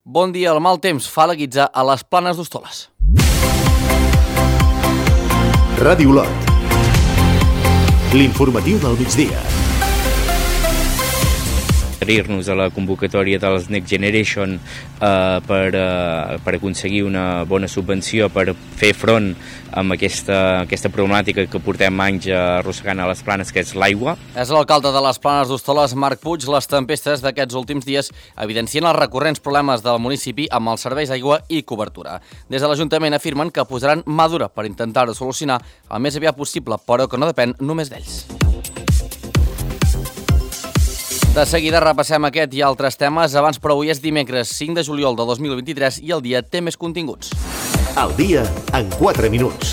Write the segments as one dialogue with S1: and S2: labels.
S1: Bon dia, el mal temps fa la guitza a les Planes d'Hostoles.
S2: Ràdio Olot. L'informatiu del migdia.
S3: Adherir-nos a la convocatòria dels Next Generation per aconseguir una bona subvenció per fer front amb aquesta problemàtica que portem anys arrossegant a les Planes, que és l'aigua.
S1: És l'alcalde de les Planes d'Hostoles, Marc Puig. Les tempestes d'aquests últims dies evidencien els recurrents problemes del municipi amb els serveis d'aigua i cobertura. Des de l'Ajuntament afirmen que posaran mà dura per intentar-ho solucionar el més aviat possible, però que no depèn només d'ells. De seguida repassem aquest i altres temes. Abans, però, avui és dimecres 5 de juliol de 2023 i el dia té més continguts.
S2: El dia en 4 minuts.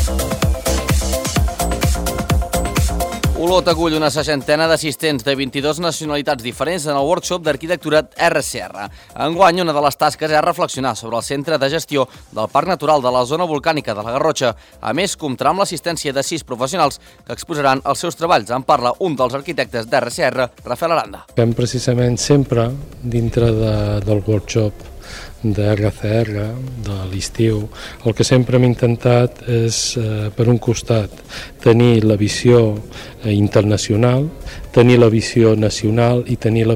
S1: Olot acull una 60 d'assistents de 22 nacionalitats diferents en el workshop d'arquitectura RCR. Enguany, una de les tasques és reflexionar sobre el centre de gestió del Parc Natural de la zona volcànica de la Garrotxa. A més, comptarà amb l'assistència de 6 professionals que exposaran els seus treballs. En parla un dels arquitectes d'RCR, Rafael Aranda.
S4: Precisament sempre, dintre del workshop de RCR, de l'estiu, el que sempre hem intentat és, per un costat, tenir la visió internacional, tenir la visió nacional i tenir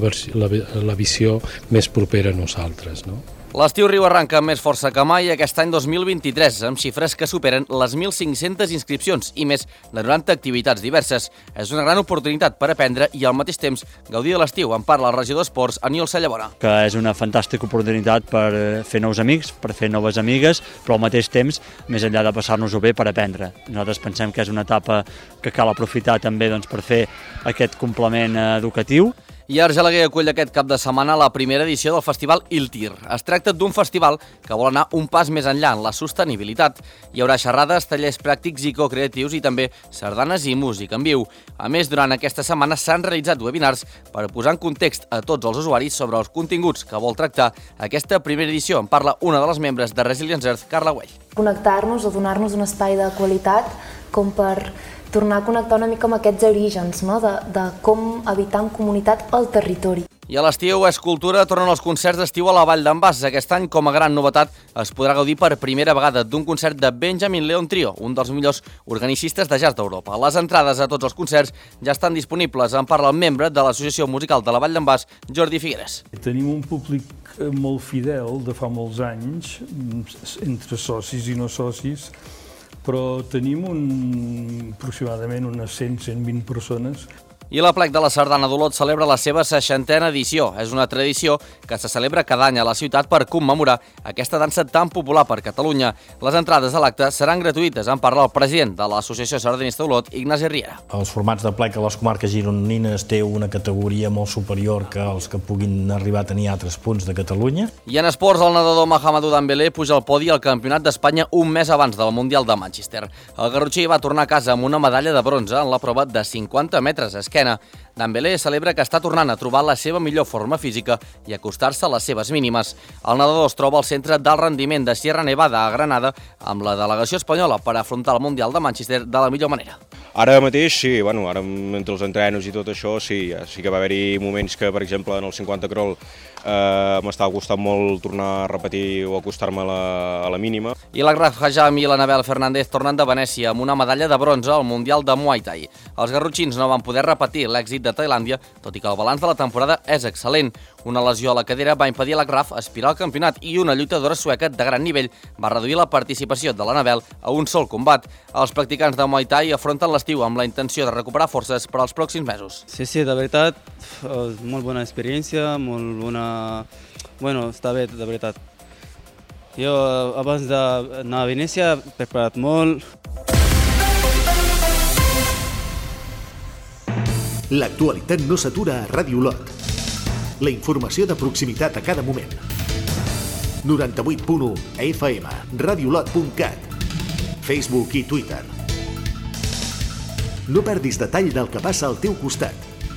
S4: la visió més propera a nosaltres, no?
S1: L'estiu riu arranca amb més força que mai aquest any 2023, amb xifres que superen les 1.500 inscripcions i més de 90 activitats diverses. És una gran oportunitat per aprendre i al mateix temps gaudir de l'estiu. En parla el regidor d'Esports, Aniol Sallabona.
S5: Que és una fantàstica oportunitat per fer nous amics, per fer noves amigues, però al mateix temps, més enllà de passar-nos-ho bé, per aprendre. Nosaltres pensem que és una etapa que cal aprofitar també per fer aquest complement educatiu.
S1: I Argelaguer acull aquest cap de setmana la primera edició del festival Iltir. Es tracta d'un festival que vol anar un pas més enllà en la sostenibilitat. Hi haurà xerrades, tallers pràctics i co-creatius i també sardanes i música en viu. A més, durant aquesta setmana s'han realitzat webinars per posar en context a tots els usuaris sobre els continguts que vol tractar aquesta primera edició. En parla una de les membres de Resilience Earth, Carla Güell.
S6: Connectar-nos o donar-nos un espai de qualitat com per tornar a connectar una mica amb aquests orígens, no? de com habitar en comunitat al territori.
S1: I a l'estiu Escultura tornen els concerts d'estiu a la Vall d'en Bas. Aquest any, com a gran novetat, es podrà gaudir per primera vegada d'un concert de Benjamin Leon Trio, un dels millors organicistes de jazz d'Europa. Les entrades a tots els concerts ja estan disponibles. En parla el membre de l'Associació Musical de la Vall d'en Bas, Jordi Figueres.
S7: Tenim un públic molt fidel de fa molts anys, entre socis i no socis, però tenim aproximadament unes 100-120 persones.
S1: I l'Aplec de la Sardana d'Olot celebra la seva 60a edició. És una tradició que se celebra cada any a la ciutat per commemorar aquesta dansa tan popular per Catalunya. Les entrades a l'acte seran gratuïtes. En parla el president de l'Associació Sardanista d'Olot, Ignasi Riera.
S8: Els formats d'Aplec a les comarques gironines té una categoria molt superior que els que puguin arribar a tenir altres punts de Catalunya.
S1: I en esports, el nedador Mahamadou Dembélé puja al podi al Campionat d'Espanya un mes abans del Mundial de Manchester. El garrotxí va tornar a casa amb una medalla de bronze en la prova de 50 metres a esquena. Dembélé celebra que està tornant a trobar la seva millor forma física i acostar-se a les seves mínimes. El nedador es troba al centre d'alt rendiment de Sierra Nevada a Granada amb la delegació espanyola per afrontar el Mundial de Manchester de la millor manera.
S9: Ara mateix sí, ara entre els entrenos i tot això sí que va haver-hi moments que, per exemple, en el 50 crawl m'estava costant molt tornar a repetir o acostar-me a la mínima.
S1: I l'Agraf Hajam i l'Anabel Fernández tornen de Venècia amb una medalla de bronze al Mundial de Muay Thai. Els garrotxins no van poder repetir l'èxit de Tailàndia, tot i que el balanç de la temporada és excel·lent. Una lesió a la cadera va impedir a l'Agraf aspirar al campionat i una lluitadora sueca de gran nivell va reduir la participació de l'Anabel a un sol combat. Els practicants de Muay Thai afronten l'estiu amb la intenció de recuperar forces per als pròxims mesos.
S10: Sí, de veritat, molt bona experiència, molt bona... està bé, de veritat. Jo, abans d'anar a Venècia, he preparat molt.
S2: L'actualitat no s'atura a Ràdio Olot. La informació de proximitat a cada moment. 98.1 FM, radiolot.cat, Facebook i Twitter. No perdis detall del que passa al teu costat.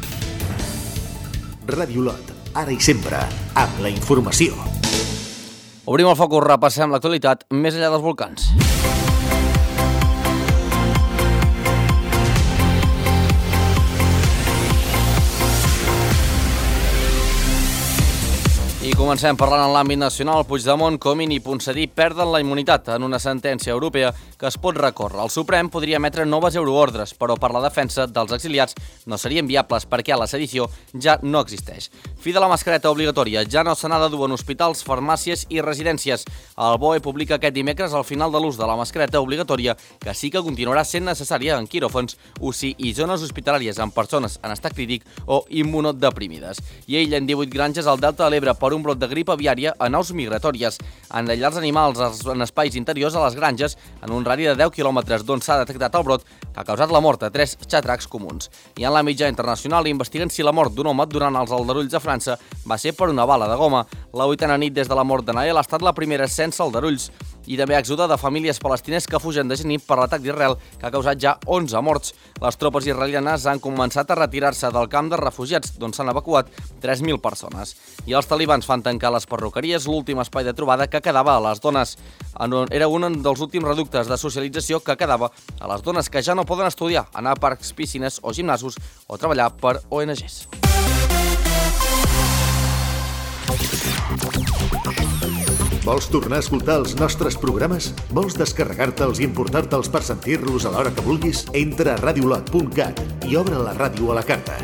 S2: Ràdio Olot, ara i sempre, amb la informació.
S1: Obrim el focus, repassem l'actualitat més enllà dels volcans. I Comencem parlant en l'àmbit nacional. Puigdemont, Comín i Ponsatí perden la immunitat en una sentència europea que es pot recórrer. El Suprem podria emetre noves euroordres, però per la defensa dels exiliats no serien viables perquè la sedició ja no existeix. Fi de la mascareta obligatòria. Ja no se n'ha de dur en hospitals, farmàcies i residències. El BOE publica aquest dimecres el final de l'ús de la mascareta obligatòria, que sí que continuarà sent necessària en quiròfans, UCI i zones hospitalàries amb persones en estat crític o immunodeprimides. I aïllen 18 granges al Delta de l'Ebre per un brot de grip aviària a naus migratòries. Enllaçar els animals en espais interiors a les granges en un radi de 10 quilòmetres d'on s'ha detectat el brot que ha causat la mort a 3 xatracs comuns. I en l'àmbit ja internacional investiguen si la mort d'un home durant els aldarulls a França va ser per una bala de goma. La 8a nit des de la mort de Nael ha estat la primera sense aldarulls. I també èxode de famílies palestines que fugen de Jenin per l'atac d'Israel, que ha causat ja 11 morts. Les tropes israelianes han començat a retirar-se del camp de refugiats, d'on s'han evacuat 3.000 persones. I els talibans fan tancar les perruqueries, l'últim espai de trobada que quedava a les dones. Era un dels últims reductes de socialització que quedava a les dones que ja no poden estudiar, anar a parcs, piscines o gimnasos o treballar per ONGs.
S2: Vols tornar a escoltar els nostres programes? Vols descarregar-te'ls i importar-te'ls per sentir-los a l'hora que vulguis? Entra a radiolot.cat i obre la ràdio a la carta.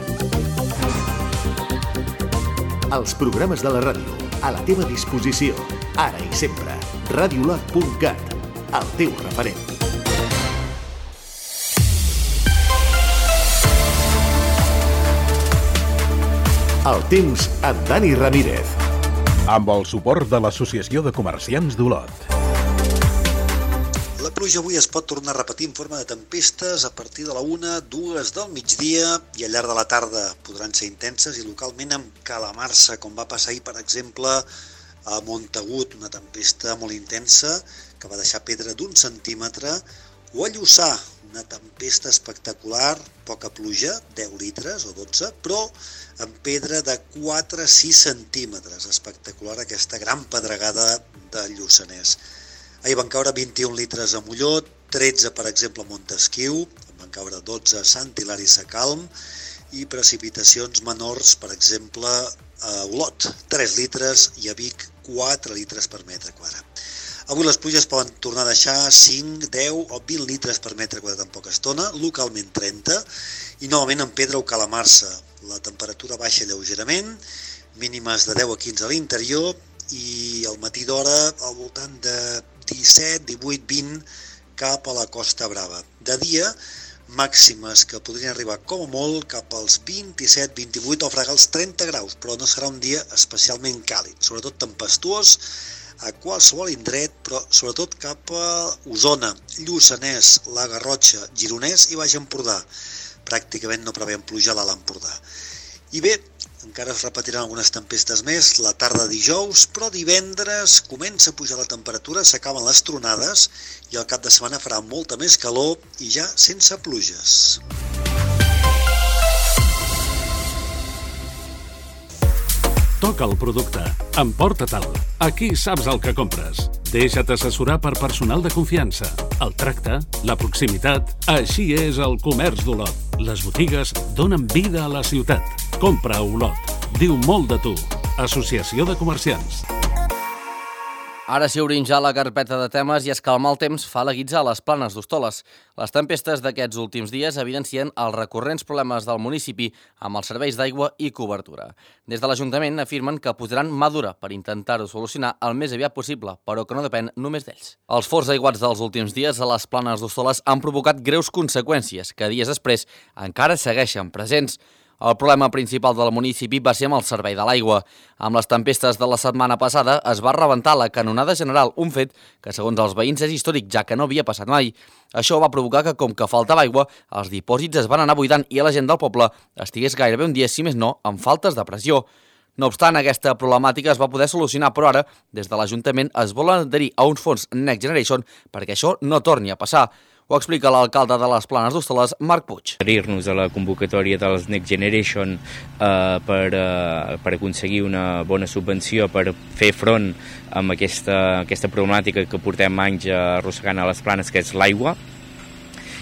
S2: Els programes de la ràdio, a la teva disposició, ara i sempre. Radiolot.cat, el teu referent. El temps amb Dani Ramírez.
S11: Amb el suport de l'Associació de Comerciants d'Olot.
S12: La pluja avui es pot tornar a repetir en forma de tempestes a partir de la 1, 2 del migdia i al llarg de la tarda podran ser intenses i localment amb calamarsa, com va passar ahir, per exemple, a Montagut, una tempesta molt intensa que va deixar pedra d'1 centímetre, o a Lluçà, una tempesta espectacular, poca pluja, 10 litres o 12, però amb pedra de 4-6 centímetres. Espectacular aquesta gran pedregada de Lluçanès. Ahir van caure 21 litres a Molló, 13 per exemple a Montesquiu, van caure 12 a Sant Hilari Sacalm i precipitacions menors, per exemple a Olot, 3 litres i a Vic 4 litres per metre quadrat. Avui les pluges poden tornar a deixar 5, 10 o 20 litres per metre quadrat en poca estona, localment 30, i novament en pedra o calamarsa. La temperatura baixa lleugerament, mínimes de 10 a 15 a l'interior i al matí d'hora al voltant de 17, 18, 20 cap a la Costa Brava. De dia, màximes que podrien arribar com a molt cap als 27, 28 o fregar els 30 graus, però no serà un dia especialment càlid, sobretot tempestuós a qualsevol indret, però sobretot cap a Osona, Lluçanès, la Garrotxa, Gironès i Baix Empordà. Pràcticament no preveiem pluja a l'Alt Empordà. I bé, encara es repetiran algunes tempestes més la tarda dijous, però divendres comença a pujar la temperatura, s'acaben les tronades i al cap de setmana farà molta més calor i ja sense pluges.
S13: Toca el producte, emporta-te'l. Aquí saps el que compres. Deixa't assessorar per personal de confiança. El tracte, la proximitat, així és el comerç d'Olot. Les botigues donen vida a la ciutat. Compra a Olot. Diu molt de tu. Associació de Comerciants.
S1: Ara sí obrim ja la carpeta de temes i és que el mal temps fa la guitza a les Planes d'Hostoles. Les tempestes d'aquests últims dies evidencien els recurrents problemes del municipi amb els serveis d'aigua i cobertura. Des de l'Ajuntament afirmen que posaran mà dura per intentar-ho solucionar el més aviat possible, però que no depèn només d'ells. Els forts aiguats dels últims dies a les Planes d'Hostoles han provocat greus conseqüències que dies després encara segueixen presents. El problema principal del municipi va ser amb el servei de l'aigua. Amb les tempestes de la setmana passada es va rebentar la canonada general, un fet que segons els veïns és històric, ja que no havia passat mai. Això va provocar que, com que faltava aigua, els dipòsits es van anar buidant i la gent del poble estigués gairebé un dia, si més no, amb faltes de pressió. No obstant, aquesta problemàtica es va poder solucionar, però ara, des de l'Ajuntament, es volen adherir a uns fons Next Generation perquè això no torni a passar. Ho explica l'alcalde de les Planes d'Hostoles, Marc Puig.
S3: Adherir-nos a la convocatòria dels Next Generation per aconseguir una bona subvenció per fer front amb aquesta problemàtica que portem anys arrossegant a les Planes, que és l'aigua.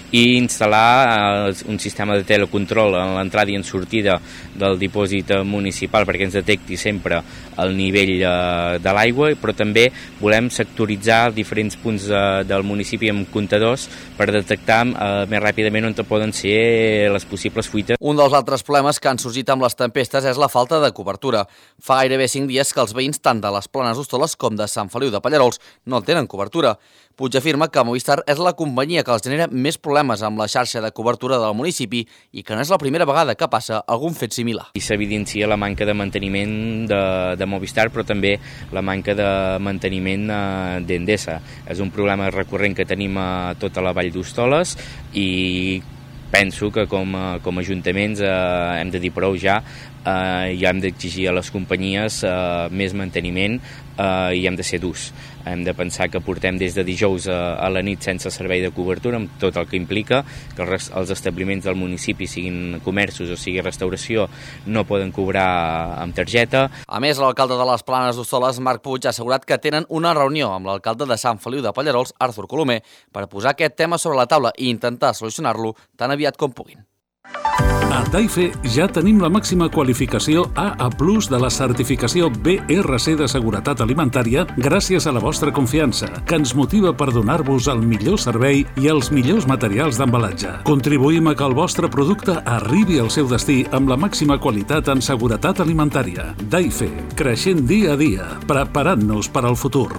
S3: i instal·lar un sistema de telecontrol en l'entrada i en sortida del dipòsit municipal perquè ens detecti sempre el nivell de l'aigua, però també volem sectoritzar diferents punts del municipi amb comptadors per detectar més ràpidament on poden ser les possibles fuites.
S1: Un dels altres problemes que han sorgit amb les tempestes és la falta de cobertura. Fa gairebé 5 dies que els veïns tant de les Planes d'Hostoles com de Sant Feliu de Pallerols no tenen cobertura. Puig afirma que Movistar és la companyia que els genera més problemes amb la xarxa de cobertura del municipi i que no és la primera vegada que passa algun fet similar.
S3: I s'evidencia la manca de manteniment de Movistar, però també la manca de manteniment d'Endesa. És un problema recurrent que tenim a tota la Vall d'Hostoles i penso que com a ajuntaments hem de dir prou ja i hem d'exigir a les companyies més manteniment i hem de ser durs. Hem de pensar que portem des de dijous a la nit sense servei de cobertura, amb tot el que implica que els establiments del municipi, siguin comerços o sigui restauració, no poden cobrar amb targeta.
S1: A més, l'alcalde de les Planes d'Hostoles, Marc Puig, ha assegurat que tenen una reunió amb l'alcalde de Sant Feliu de Pallerols, Artur Colomer, per posar aquest tema sobre la taula i intentar solucionar-lo tan aviat com puguin.
S13: A Daife ja tenim la màxima qualificació AA+ de la certificació BRC de seguretat alimentària gràcies a la vostra confiança, que ens motiva per donar-vos el millor servei i els millors materials d'embalatge. Contribuïm a que el vostre producte arribi al seu destí amb la màxima qualitat en seguretat alimentària. Daife, creixent dia a dia, preparant-nos per al futur.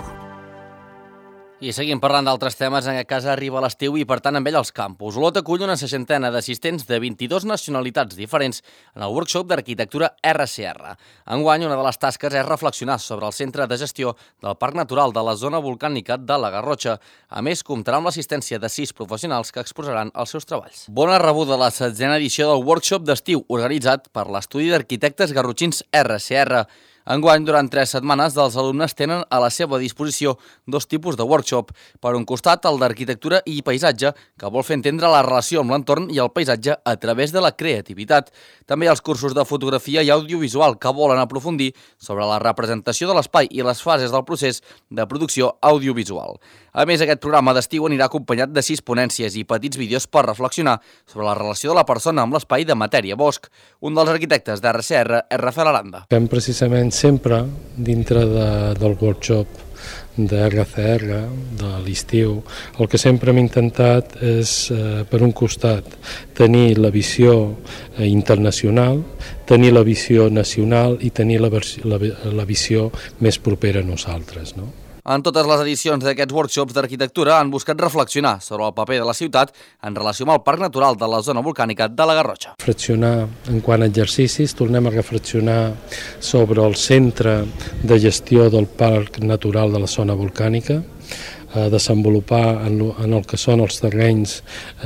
S1: I seguim parlant d'altres temes. En aquest cas arriba l'estiu i, per tant, amb ell els campus. Olot acull una 60 d'assistents de 22 nacionalitats diferents en el workshop d'arquitectura RCR. Enguany, una de les tasques és reflexionar sobre el centre de gestió del Parc Natural de la zona volcànica de la Garrotxa. A més, comptarà amb l'assistència de 6 professionals que exposaran els seus treballs. Bona rebuda a la 16a edició del workshop d'estiu, organitzat per l'Estudi d'Arquitectes Garrotxins RCR. Enguany, durant 3 setmanes, els alumnes tenen a la seva disposició 2 tipus de workshop. Per un costat, el d'arquitectura i paisatge, que vol fer entendre la relació amb l'entorn i el paisatge a través de la creativitat. També els cursos de fotografia i audiovisual, que volen aprofundir sobre la representació de l'espai i les fases del procés de producció audiovisual. A més, aquest programa d'estiu anirà acompanyat de 6 ponències i petits vídeos per reflexionar sobre la relació de la persona amb l'espai de Matèria Bosch. Un dels arquitectes d'RCR és Rafael Aranda.
S4: Fem precisament sempre dintre del workshop d'RCR, de l'estiu, el que sempre hem intentat és, per un costat, tenir la visió internacional, tenir la visió nacional i tenir la visió més propera a nosaltres, no?
S1: En totes les edicions d'aquests workshops d'arquitectura han buscat reflexionar sobre el paper de la ciutat en relació amb el Parc Natural de la zona volcànica de la Garrotxa.
S4: Reflexionar en quant a exercicis, tornem a reflexionar sobre el centre de gestió del Parc Natural de la zona volcànica, a desenvolupar en el que són els terrenys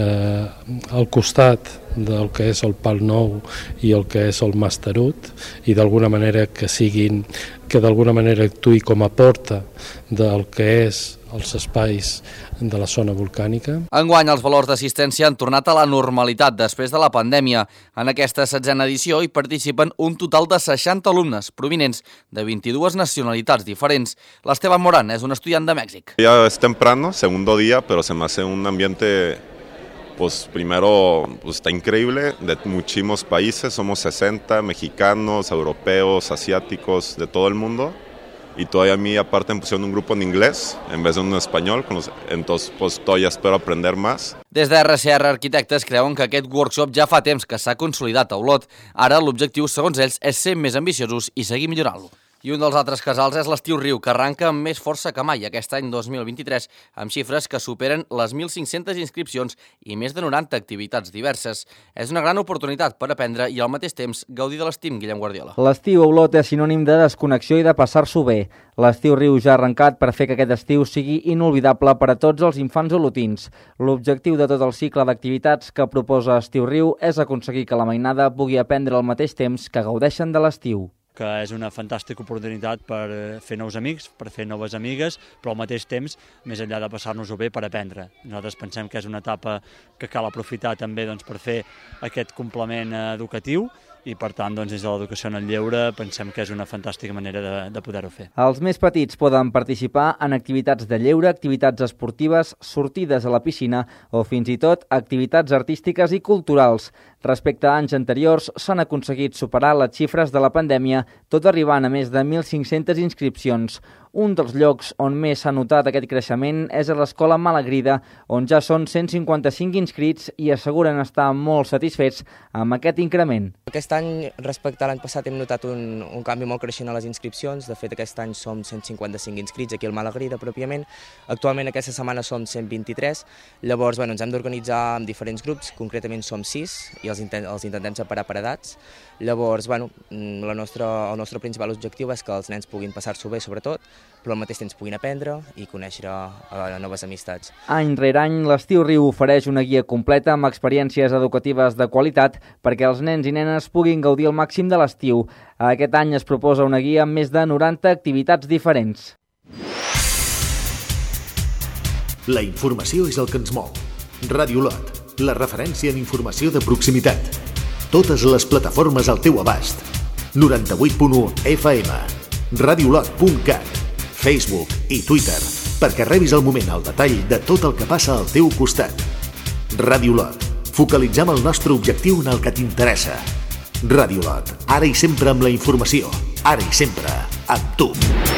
S4: al costat del que és el Pal Nou i el que és el Mas Tarut, i d'alguna manera que d'alguna manera actuï com a porta del que és els espais de la zona volcànica.
S1: Enguany, els valors d'assistència han tornat a la normalitat després de la pandèmia. En aquesta 16a edició hi participen un total de 60 alumnes provinents de 22 nacionalitats diferents. L'Esteban Morán és un estudiant de Mèxic.
S14: Ya es temprano, segundo día, pero se me hace un ambiente, pues primero, pues, está increíble, de muchísimos países, somos 60 mexicanos, europeos, asiáticos, de todo el mundo. Y todavía a mí aparte me pusieron un grupo en inglés en vez de un español, entonces pues todavía espero aprender más.
S1: Des de RCR Arquitectes creuen que aquest workshop ja fa temps que s'ha consolidat a Olot. Ara l'objectiu, segons ells, és ser més ambiciosos i seguir millorant-lo. I un dels altres casals és l'Estiu Riu, que arranca amb més força que mai aquest any 2023, amb xifres que superen les 1.500 inscripcions i més de 90 activitats diverses. És una gran oportunitat per aprendre i al mateix temps gaudir de l'estim, Guillem Guardiola.
S15: L'estiu a Olot és sinònim de desconnexió i de passar-s'ho bé. L'Estiu Riu ja ha arrencat per fer que aquest estiu sigui inolvidable per a tots els infants olotins. L'objectiu de tot el cicle d'activitats que proposa Estiu Riu és aconseguir que la mainada pugui aprendre al mateix temps que gaudeixen de l'estiu.
S5: que és una fantàstica oportunitat per fer nous amics, per fer noves amigues, però al mateix temps, més enllà de passar-nos-ho bé, per aprendre. Nosaltres pensem que és una etapa que cal aprofitar també per fer aquest complement educatiu i, per tant, des de l'educació en el lleure pensem que és una fantàstica manera de poder-ho fer.
S15: Els més petits poden participar en activitats de lleure, activitats esportives, sortides a la piscina o fins i tot activitats artístiques i culturals. Respecte a anys anteriors, s'han aconseguit superar les xifres de la pandèmia, tot arribant a més de 1.500 inscripcions. Un dels llocs on més s'ha notat aquest creixement és a l'Escola Malagrida, on ja són 155 inscrits i asseguren estar molt satisfets amb aquest increment.
S16: Aquest any, respecte a l'any passat, hem notat un canvi molt creixent a les inscripcions. De fet, aquest any som 155 inscrits aquí al Malagrida, pròpiament. Actualment, aquesta setmana som 123. Llavors, ens hem d'organitzar en diferents grups, concretament som 6, i els intentem separar per edats. Llavors, el nostre principal objectiu és que els nens puguin passar-s'ho bé, sobretot, però al mateix temps puguin aprendre i conèixer noves amistats.
S15: Any rere any, l'Estiu Riu ofereix una guia completa amb experiències educatives de qualitat perquè els nens i nenes puguin gaudir al màxim de l'estiu. Aquest any es proposa una guia amb més de 90 activitats diferents.
S2: La informació és el que ens mou. Ràdio Lot, la referència en informació de proximitat. Totes les plataformes al teu abast. 98.1 FM, radiolot.cat, Facebook i Twitter, perquè rebis al moment el detall de tot el que passa al teu costat. Ràdio Lot, focalitzem el nostre objectiu en el que t'interessa. Ràdio Lot, ara i sempre amb la informació, ara i sempre amb tu.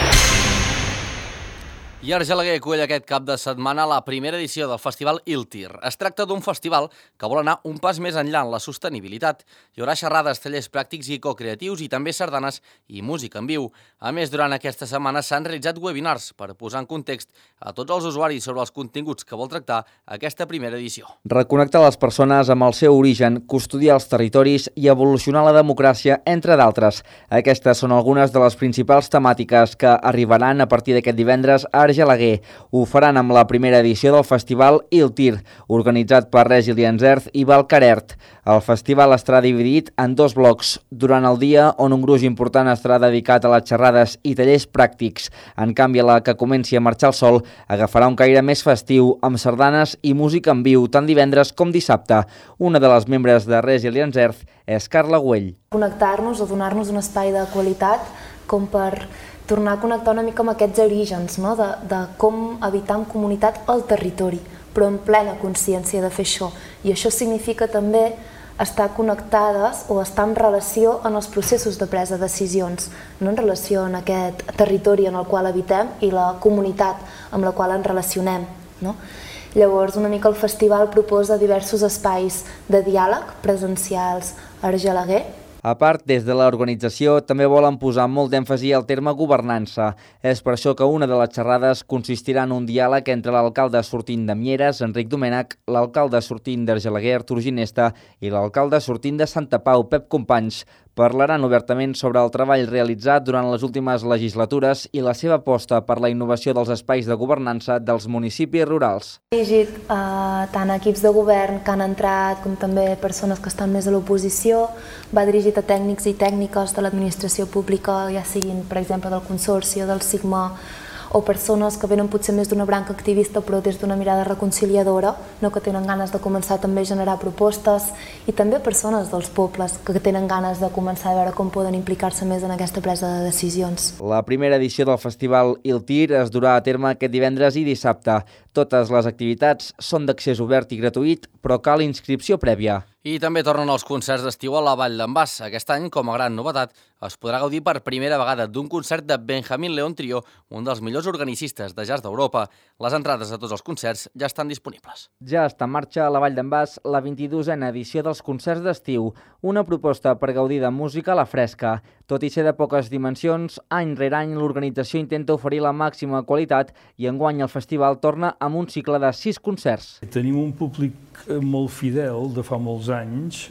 S1: I Argelaguer acull aquest cap de setmana la primera edició del festival ILTIR. Es tracta d'un festival que vol anar un pas més enllà en la sostenibilitat. Hi haurà xerrades, tallers pràctics i cocreatius i també sardanes i música en viu. A més, durant aquesta setmana s'han realitzat webinars per posar en context a tots els usuaris sobre els continguts que vol tractar aquesta primera edició.
S15: Reconnectar les persones amb el seu origen, custodiar els territoris i evolucionar la democràcia, entre d'altres. Aquestes són algunes de les principals temàtiques que arribaran a partir d'aquest divendres a Argelaguer. Ho faran amb la primera edició del festival ILTIR, organitzat per Resilience Earth i Valcarert. El festival estarà dividit en dos blocs. Durant el dia, on un gruix important estarà dedicat a les xerrades i tallers pràctics. En canvi, a la que comenci a marxar el sol, agafarà un caire més festiu, amb sardanes i música en viu, tant divendres com dissabte. Una de les membres de Resilience Earth és Carla Güell.
S6: Connectar-nos o donar-nos un espai de qualitat com per tornar a connectar una mica amb aquests orígens, no? de com habitar en comunitat al territori, però en plena consciència de fer això. I això significa també estar connectades o estar en relació en els processos de presa de decisions, no en relació en aquest territori en el qual habitem i la comunitat amb la qual ens relacionem. No? Llavors, una mica el festival proposa diversos espais de diàleg presencials a Argelaguer.
S15: A part, des de l'organització també volen posar molt d'èmfasi al terme governança. És per això que una de les xerrades consistirà en un diàleg entre l'alcalde sortint de Mieres, Enric Domènech, l'alcalde sortint d'Argelaguer, Artur Ginesta, i l'alcalde sortint de Santa Pau, Pep Companys. Parlaran obertament sobre el treball realitzat durant les últimes legislatures i la seva aposta per la innovació dels espais de governança dels municipis rurals.
S6: He dirigit tant a equips de govern que han entrat com també persones que estan més a l'oposició, va dirigit a tècnics i tècniques de l'administració pública, ja siguin, per exemple, del Consorci o del Sigma, o persones que venen potser més d'una branca activista però des d'una mirada reconciliadora, no, que tenen ganes de començar també a generar propostes, i també persones dels pobles que tenen ganes de començar a veure com poden implicar-se més en aquesta presa de decisions.
S15: La primera edició del festival ILTIR es durà a terme aquest divendres i dissabte. Totes les activitats són d'accés obert i gratuït, però cal inscripció prèvia.
S1: I també tornen els concerts d'estiu a la Vall d'en Bas. Aquest any, com a gran novetat, es podrà gaudir per primera vegada d'un concert de Benjamín León Trio, un dels millors organicistes de jazz d'Europa. Les entrades a tots els concerts ja estan disponibles.
S15: Ja està en marxa a la Vall d'en Bas la 22a edició dels concerts d'estiu, una proposta per gaudir de música a la fresca. Tot i ser de poques dimensions, any rere any l'organització intenta oferir la màxima qualitat i enguany el festival torna amb un cicle de 6 concerts.
S7: Tenim un públic molt fidel de fa molts anys,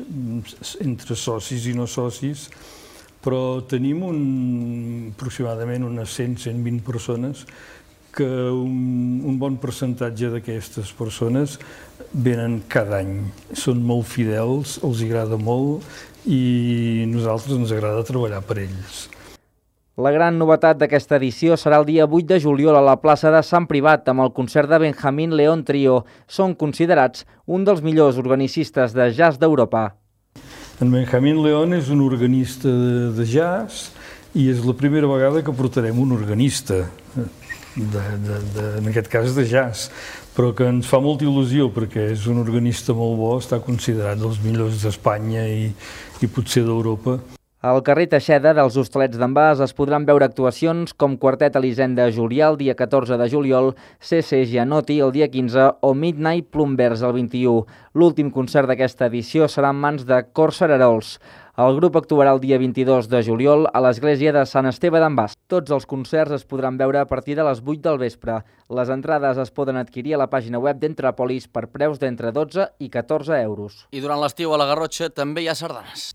S7: entre socis i no socis, però tenim aproximadament unes 100-120 persones que un bon percentatge d'aquestes persones venen cada any. Són molt fidels, els agrada molt i a nosaltres ens agrada treballar per ells.
S15: La gran novetat d'aquesta edició serà el dia 8 de juliol a la plaça de Sant Privat amb el concert de Benjamín León Trio. Són considerats un dels millors organicistes de jazz d'Europa.
S7: En Benjamín León és un organista de jazz i és la primera vegada que portarem un organista, en aquest cas de jazz, però que ens fa molta il·lusió perquè és un organista molt bo, està considerat dels millors d'Espanya i potser d'Europa.
S15: Al carrer Teixeda dels Hostalets d'en Bas es podran veure actuacions com Quartet Elisenda Julià el dia 14 de juliol, CC Gianotti el dia 15 o Midnight Plumbers el 21. L'últim concert d'aquesta edició serà en mans de Cor Cerarols. El grup actuarà el dia 22 de juliol a l'església de Sant Esteve d'en Bas. Tots els concerts es podran veure a partir de les 8 del vespre. Les entrades es poden adquirir a la pàgina web d'Entràpolis per preus d'entre 12 i 14 euros.
S1: I durant l'estiu a la Garrotxa també hi ha sardanes.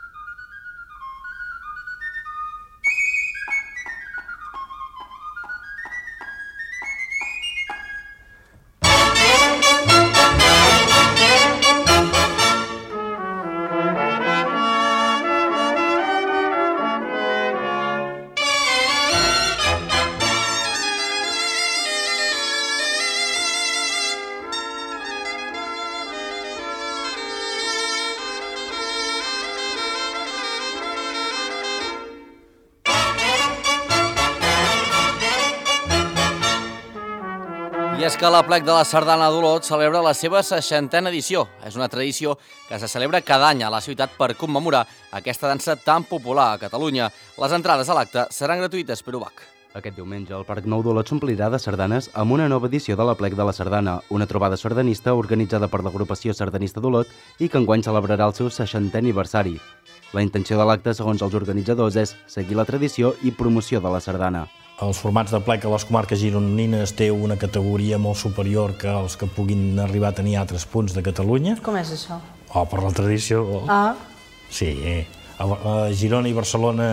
S1: I és que l'Aplec de la Sardana d'Olot celebra la seva 60a edició. És una tradició que se celebra cada any a la ciutat per commemorar aquesta dansa tan popular a Catalunya. Les entrades a l'acte seran gratuïtes per UBAC.
S17: Aquest diumenge el Parc Nou d'Olot s'omplirà de sardanes amb una nova edició de l'Aplec de la Sardana, una trobada sardanista organitzada per l'agrupació sardanista d'Olot i que enguany celebrarà el seu 60è aniversari. La intenció de l'acte, segons els organitzadors, és seguir la tradició i promoció de la sardana.
S8: Els formats d'aplec a les comarques gironines té una categoria molt superior que els que puguin arribar a tenir altres punts de Catalunya.
S18: Com és això?
S8: Per la tradició. Sí, a Girona i Barcelona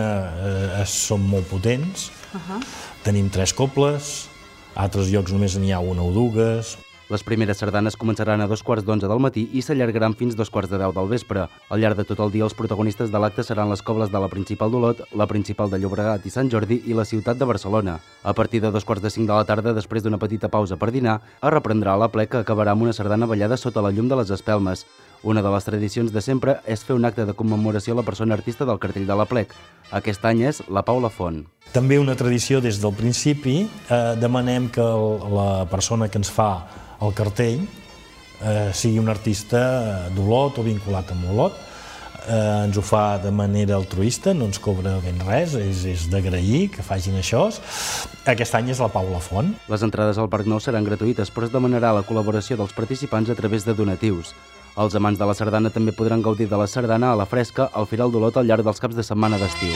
S8: són molt potents. Tenim 3 cobles, a altres llocs només n'hi ha una o dues.
S17: Les primeres sardanes començaran a 11:15 del matí i s'allargaran fins 11:45 del vespre. Al llarg de tot el dia, els protagonistes de l'acte seran les cobles de la Principal d'Olot, la Principal de Llobregat i Sant Jordi i la ciutat de Barcelona. A partir de 2:45 de la tarda, després d'una petita pausa per dinar, es reprendrà l'Aplec que acabarà amb una sardana ballada sota la llum de les espelmes. Una de les tradicions de sempre és fer un acte de commemoració a la persona artista del cartell de l'Aplec. Aquest any és la Paula Font.
S8: També una tradició des del principi, demanem que la persona que ens fa el cartell sigui un artista d'Olot o vinculat amb Olot. Ens ho fa de manera altruista, no ens cobra ben res, és d'agrair que facin això. Aquest any és la Paula Font.
S17: Les entrades al Parc Nou seran gratuïtes, però es demanarà la col·laboració dels participants a través de donatius. Els amants de la sardana també podran gaudir de la sardana a la fresca al Firal d'Olot al llarg dels caps de setmana d'estiu.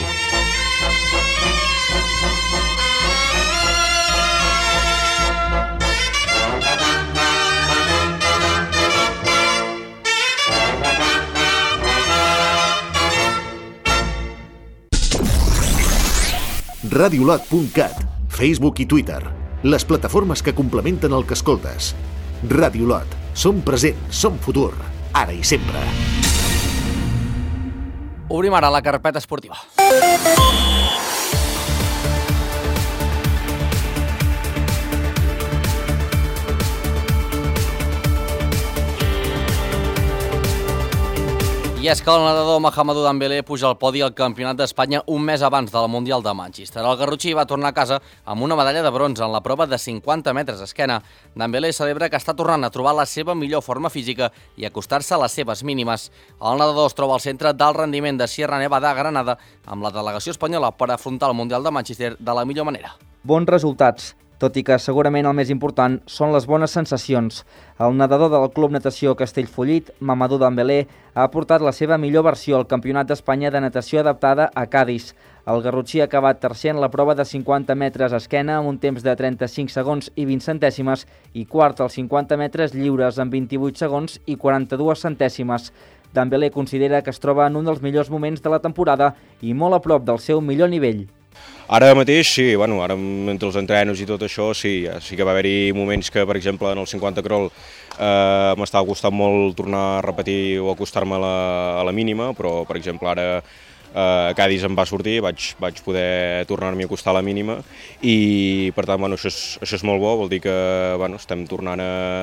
S2: Radiolot.cat, Facebook i Twitter, les plataformes que complementen el que escoltes. Radiolot, som present, som futur, ara i sempre.
S1: Obrim ara la carpeta esportiva. I és que el nedador Mahamadou Dembélé puja al podi al Campionat d'Espanya un mes abans del Mundial de Manchester. El garrotxí va tornar a casa amb una medalla de bronze en la prova de 50 metres esquena. Dembélé celebra que està tornant a trobar la seva millor forma física i acostar-se a les seves mínimes. El nedador es troba al centre del rendiment de Sierra Nevada a Granada amb la delegació espanyola per afrontar el Mundial de Manchester de la millor manera.
S15: Bons resultats, tot i que segurament el més important són les bones sensacions. El nedador del Club Natació Castellfollit, Mahamadou Dembélé, ha aportat la seva millor versió al Campionat d'Espanya de natació adaptada a Cadis. El garrotxí ha acabat tercer en la prova de 50 metres esquena amb un temps de 35 segons i 20 centèsimes i quart als 50 metres lliures amb 28 segons i 42 centèsimes. Dembélé considera que es troba en un dels millors moments de la temporada i molt a prop del seu millor nivell.
S9: Ara mateix sí, ara entre els entrenos i tot això sí que va haver-hi moments que, per exemple, en el 50 crawl m'estava costant molt tornar a repetir o acostar-me a la mínima, però, per exemple, ara a Cadis em va sortir, vaig poder tornar-m'hi a acostar a la mínima i, per tant, això és molt bo, vol dir que estem tornant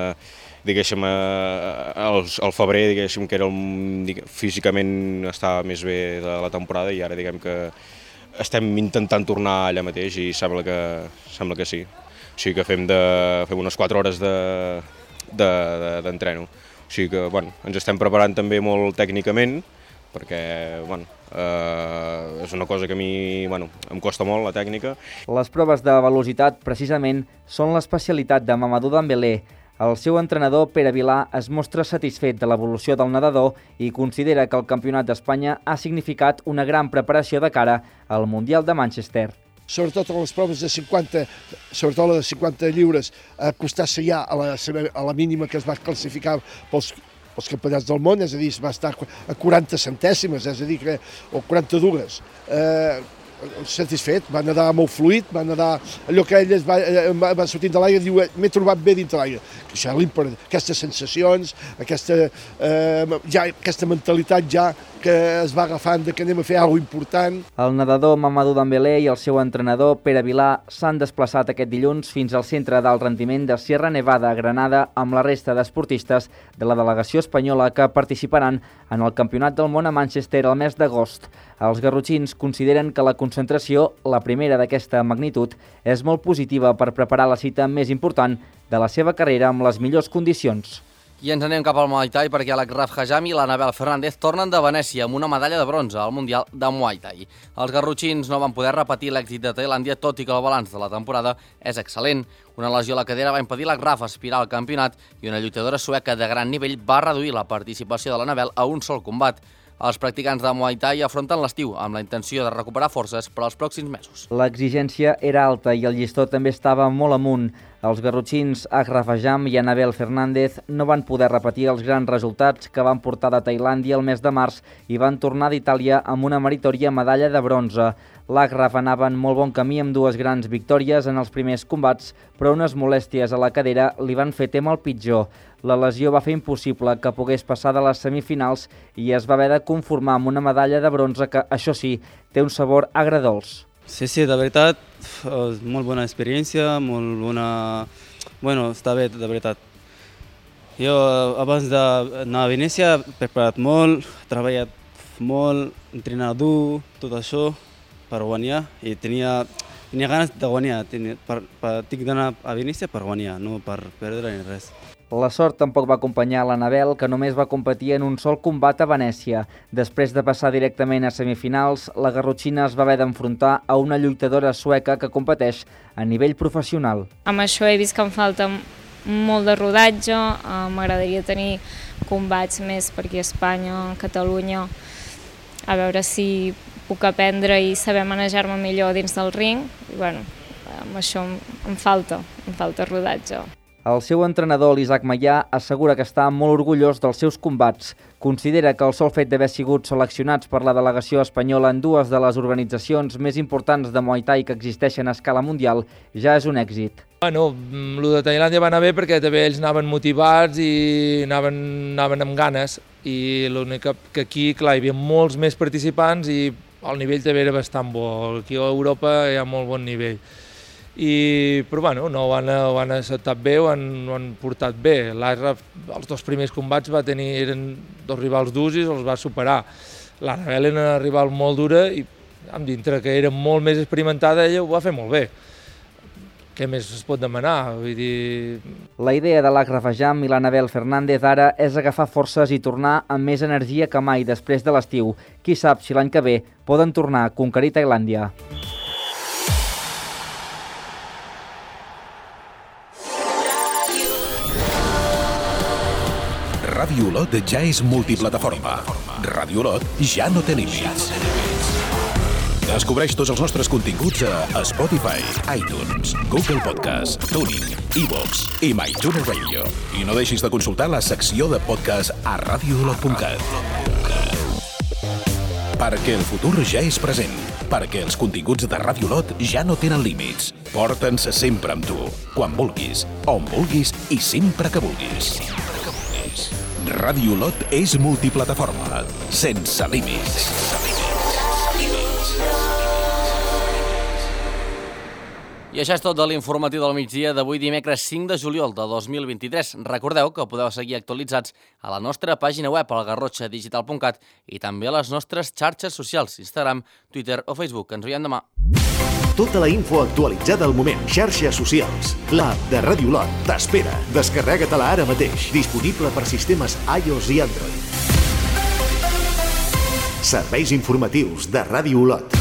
S9: al febrer, diguéssim, que era físicament estava més bé de la temporada i ara, diguem que estem intentant tornar allà mateix i sembla que sí. O sigui que fem unes 4 hores d'entreno. O sigui que ens estem preparant també molt tècnicament perquè és una cosa que a mi em costa molt, la tècnica.
S15: Les proves de velocitat, precisament, són l'especialitat de Mamadou Dembélé. El seu entrenador, Pere Vilà, es mostra satisfet de l'evolució del nedador i considera que el Campionat d'Espanya ha significat una gran preparació de cara al Mundial de Manchester.
S18: Sobretot a les proves de 50, sobretot la de 50 lliures, acostar-se ja a la mínima que es va classificar pels campionats del món, és a dir, va estar a 40 centèsimes, és a dir, o 42. Satisfet, va nedar molt fluid, va nedar allò que ell va sortint de l'aigua i diu m'he trobat bé dintre l'aigua. Això és l'important, aquestes sensacions, aquesta mentalitat ja que es va agafant que anem a fer alguna cosa important.
S15: El nedador Mamadou Dembélé i el seu entrenador Pere Vilà s'han desplaçat aquest dilluns fins al centre d'alt rendiment de Sierra Nevada a Granada amb la resta d'esportistes de la delegació espanyola que participaran en el Campionat del Món a Manchester el mes d'agost. Els garrotxins consideren que la concentració, la primera d'aquesta magnitud, és molt positiva per preparar la cita més important de la seva carrera amb les millors condicions.
S1: I ens anem cap al Muay Thai perquè l'Achraf Hajami i l'Anabel Fernández tornen de Venècia amb una medalla de bronze al Mundial de Muay Thai. Els garrotxins no van poder repetir l'èxit de Tailàndia, tot i que el balanç de la temporada és excel·lent. Una lesió a la cadera va impedir l'Achraf aspirar al campionat i una lluitadora sueca de gran nivell va reduir la participació de l'Anabel a un sol combat. Els practicants de Muay Thai afronten l'estiu amb la intenció de recuperar forces per als pròxims mesos.
S15: L'exigència era alta i el llistó també estava molt amunt. Els garrotxins Achraf Hajami i Anabel Fernández no van poder repetir els grans resultats que van portar de Tailàndia el mes de març i van tornar d'Itàlia amb una meritòria medalla de bronze. L'Achraf anava en molt bon camí amb 2 grans victòries en els primers combats, però unes molèsties a la cadera li van fer tema el pitjor. La lesió va fer impossible que pogués passar de les semifinals i es va haver de conformar amb una medalla de bronze que, això sí, té un sabor agredolç.
S10: Sí, de veritat, molt bona experiència, molt bona... està bé, de veritat. Jo, abans d'anar a Venècia, he preparat molt, he treballat molt, entrenat dur, tot això, per guanyar, i tenia ganes de guanyar. Tinc d'anar a Venècia per guanyar, no per perdre ni res.
S15: La sort tampoc va acompanyar l'Anabel, que només va competir en un sol combat a Venècia. Després de passar directament a semifinals, la garrotxina es va haver d'enfrontar a una lluitadora sueca que competeix a nivell professional.
S19: Amb això he vist que em falta molt de rodatge, m'agradaria tenir combats més per aquí a Espanya, a Catalunya, a veure si puc aprendre i saber manejar-me millor dins del ring. I amb això em falta rodatge.
S15: El seu entrenador, l'Isaac Maià, assegura que està molt orgullós dels seus combats. Considera que el sol fet d'haver sigut seleccionats per la delegació espanyola en 2 de les organitzacions més importants de Muay Thai que existeixen a escala mundial ja és un èxit.
S20: El de Tailàndia va anar bé perquè també ells anaven motivats i anaven amb ganes. I l'únic que aquí, clar, hi havia molts més participants i el nivell també era bastant bo. Aquí a Europa hi ha molt bon nivell. Però no ho han acceptat bé, ho han portat bé. L'Achraf, els 2 primers combats eren 2 rivals durs i els va superar. L'Anabel era una rival molt dura i dintre que era molt més experimentada, ella ho va fer molt bé. Què més es pot demanar?
S15: La idea de l'Achraf Hajami i l'Anabel Fernández ara és agafar forces i tornar amb més energia que mai després de l'estiu. Qui sap si l'any que ve poden tornar a conquerir Tailàndia.
S11: Ràdio Olot ja és multiplataforma. Ràdio Olot ja no té límits. Descobreix tots els nostres continguts a Spotify, iTunes, Google Podcast, TuneIn, iVoox i MyTuner Radio. I no deixis de consultar la secció de podcast a radioolot.cat. Perquè el futur ja és present. perquè els continguts de Ràdio Olot ja no tenen límits. Porta'ns sempre amb tu, quan vulguis, on vulguis i sempre que vulguis. Ràdio Olot és multiplataforma, sense límits.
S1: I això és tot de l'informatiu del migdia d'avui dimecres 5 de juliol de 2023. Recordeu que podeu seguir actualitzats a la nostra pàgina web algarrotxadigital.cat i també a les nostres xarxes socials, Instagram, Twitter o Facebook. Ens veiem demà.
S2: Tota la info actualitzada al moment. Xarxes socials. L'app de Ràdio Olot t'espera. Descarrega-te-la ara mateix. Disponible per sistemes iOS i Android. Serveis informatius de Ràdio Olot.